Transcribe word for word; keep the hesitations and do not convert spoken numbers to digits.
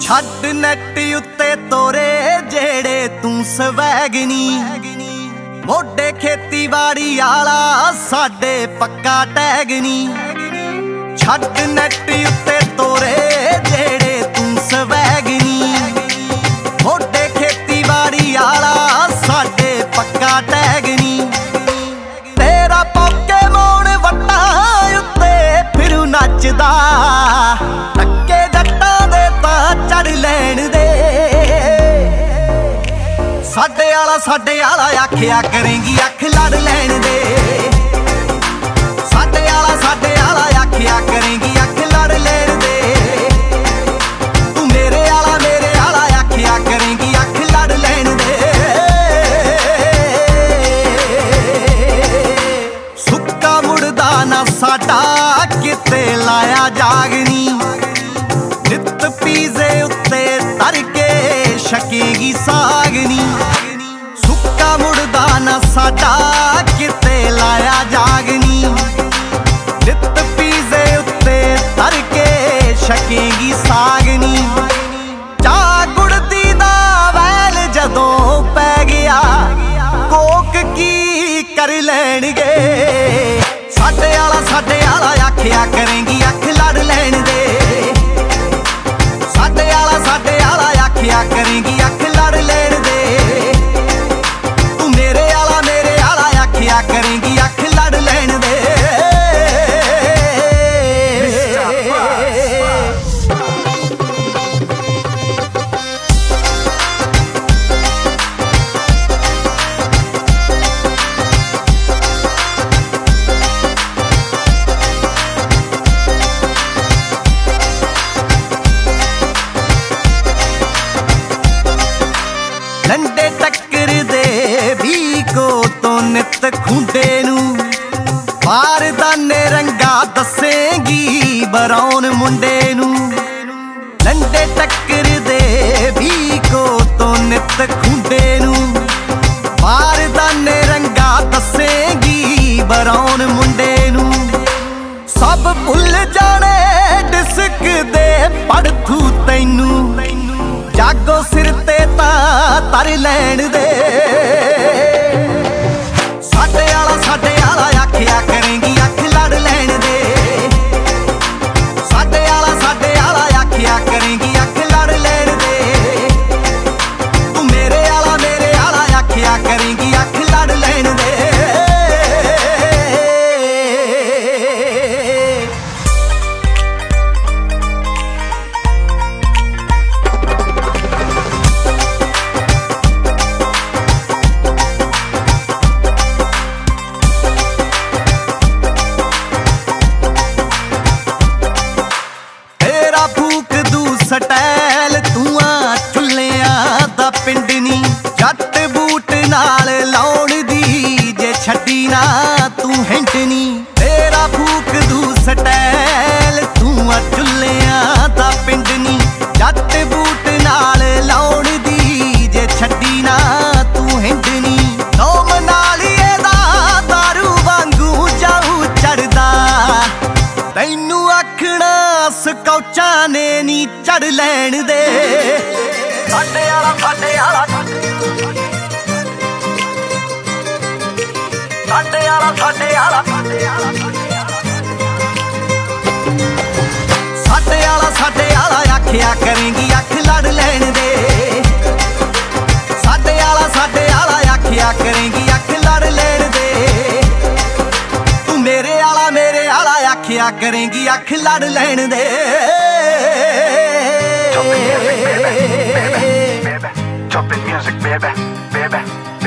ਛੱਡ ਨੈਟ ਉੱਤੇ ਤੋਰੇ ਜਿਹੜੇ ਤੂੰ ਸਵੈਗਨੀ, ਮੋਢੇ ਖੇਤੀਬਾੜੀ ਆਲਾ ਸਾਡੇ ਪੱਕਾ ਟੈਗਨੀ। ਛੱਡ ਨੈਟ ਉੱਤੇ ਤੋਰੇ ਜਿਹੜੇ ਤੂੰ ਸਵੈਗਨੀ, ਮੋਢੇ ਖੇਤੀਬਾੜੀ ਆਲਾ ਸਾਡੇ ਪੱਕਾ ਟੈਗਨੀ। ਤੇਰਾ ਪੋਕੇਮੋਨ ਵੱਟਾਂ ਉੱਤੇ ਫਿਰੂ ਨੱਚਦਾ, ਟੱਕੇ ਜੱਟਾਂ ਦੇ ਤਾਂ ਚੜ ਲੈਣ ਦੇ। ਸਾਡੇ ਆਲਾ ਸਾਡੇ ਆਲਾ ਆਖਿਆ ਕਰੇਂਗੀ ਅੱਖ ਲੜ ਲੈਣ ਦੇ। ਸਾਡੇ ਆਲਾ ਸਾਡੇ ਆਲਾ ਆਖਿਆ ਕਰੇਂਗੀ ਅੱਖ ਲੜ ਲੈਣ ਦੇ। ਤੂੰ ਮੇਰੇ ਆਲਾ ਮੇਰੇ ਆਲਾ ਆਖਿਆ ਕਰੇਂਗੀ ਅੱਖ ਲੜ ਲੈਣ ਦੇ। ਸੁੱਕਾ ਮੁੜਦਾ ਨਾ ਸਾਡਾ ਕਿਤੇ ਲਾਇਆ ਜਾਗਨੀ, ਨਿੱਤ ਪੀਜ਼ੇ ਉੱਤੇ ਤਰ ਕੇ ਛਕੇਗੀ ਸਾਗਨੀ। ਸੁੱਕਾ ਮੁੜਦਾ ਨਾ ਸਾਡਾ ਕਿਤੇ ਲਾਇਆ ਜਾਗਨੀ, ਨਿੱਤ ਪੀਜ਼ੇ ਉੱਤੇ ਤਰ ਕੇ ਛਕੇਗੀ ਸਾਗਨੀ। ਚਾਹ ਗੁੜਦੀ ਦਾ ਵੈਲ ਜਦੋਂ ਪੈ ਗਿਆ, ਕੋਕ ਕੀ ਕਰ ਲੈਣਗੇ। ਸਾਡੇ ਆਲਾ ਸਾਡੇ ਆਲਾ ਆਖਿਆ ਕਰੇਂਗੀ ਅੱਖ ਲੜ ਲੈਣ ਦੇ। ਸਾਡੇ ਆਲਾ ਸਾਡੇ ਆਲਾ ਆਖਿਆ ਕਰੇਂਗੀ ਅੱਖ ਲੜ ਲੈਣ ਦੇ। ਤੂੰ ਮੇਰੇ ਆਲਾ ਮੇਰੇ ਆਲਾ ਆਖਿਆ ਕਰੇਂਗੀ ਅੱਖ ਲੜ ਲੈਣ ਦੇ। ਡੰਡੇ ਟੱਕਰਦੇ ਵੀ ਕੋ ਤੋਂ ਨਿੱਤ ਖੁੰਡੇ ਨੂੰ, ਬਾਰਦਾਨੇ ਰੰਗਾ ਦੱਸੇਗੀ ਬਰਾਉਨ ਮੁੰਡੇ ਨੂੰ। ਡੰਡੇ ਟੱਕਰਦੇ ਵੀ ਕੋ ਤੋਂ ਨਿੱਤ ਖੁੰਡੇ ਨੂੰ, ਬਾਰਦਾਨੇ ਰੰਗਾ ਦੱਸੇਗੀ ਬਰਾਉਨ ਮੁੰਡੇ ਨੂੰ। ਸਭ ਭੁੱਲ ਜਾਣੇ ਡਿਸਕ ਦੇ ਪੜਥੂ ਤੈਨੂੰ, ਜਾਗੋ ਸਿਰ ਤੇ ਤਾਂ ਤਰ ਲੈਣ ਦੇ। ਸਾਡੇ ਆਲਾ ਸਾਡੇ ਆਲਾ ਆਖਿਆ ਕਰੇਂਗੀ ਅੱਖ ਲੜ ਲੈਣ ਦੇ। ਸਾਡੇ ਆਲਾ ਸਾਡੇ ਆਲਾ ਆਖਿਆ ਕਰੇਂਗੀ ਅੱਖ ਲੜ ਲੈਣ ਦੇ। ਤੂੰ ਮੇਰੇ ਆਲਾ ਮੇਰੇ ਆਲਾ ਆਖਿਆ ਕਰੇਂਗੀ ਅੱਖ ਲੜ ਲੈਣ ਦੇ। ਸਟੈਲ ਤੂੰ ਆ ਚੁੱਲਿਆਂ ਦਾ ਪਿੰਡ ਨੀ, ਜੱਟ ਬੂਟ ਨਾਲ ਲਾਉਣ ਦੀ ਜੇ ਛੱਡੀ ਨਾ ਤੂੰ ਹਿੰਟ ਨੀ। ਤੇਰਾ ਫੂਕ ਦੂ ਸਟੈਲ ਤੂੰ ਆ ਚੁੱਲਿਆਂ ਦਾ ਪਿੰਡ ਨੀ, ਜੱਟ ਬੂਟ ਨਾਲ ਲਾਉਣ ਦੀ ਜੇ ਛੱਡੀ ਨਾ ਤੂੰ ਹਿੰਟ ਨੀ। ਨੌਮ ਨਾਲ ਇਹਦਾ ਦਾਰੂ ਵਾਂਗੂ ਜਾਊ ਚੜਦਾ, ਤੈਨੂੰ ਆਖਣਾ ਸਕੌਚਾਂ ਨੇ ਨੀ ਚੜ ਲੈਣ ਦੇ। ਸਾਡੇ ਆਲਾ ਸਾਡੇ ਆਲਾ ਸਾਡੇ ਆਲਾ ਸਾਡੇ ਆਲਾ ਸਾਡੇ ਆਲਾ ਸਾਡੇ ਆਲਾ ਆਖਿਆ ਕਰੇਂਗੀ ਅੱਖ ਲੜ ਲੈਣ ਦੇ। ਸਾਡੇ ਆਲਾ ਸਾਡੇ ਆਲਾ ਆਖਿਆ ਕਰੇਂਗੀ ਅੱਖ ਲੜ ਲੈਣ ਦੇ। ਤੂੰ ਮੇਰੇ ਆਲਾ ਮੇਰੇ ਆਲਾ ਆਖਿਆ ਕਰੇਂਗੀ ਅੱਖ ਲੜ ਲੈਣ ਦੇ। Chopping music, baby, baby. Chopping music, baby, baby.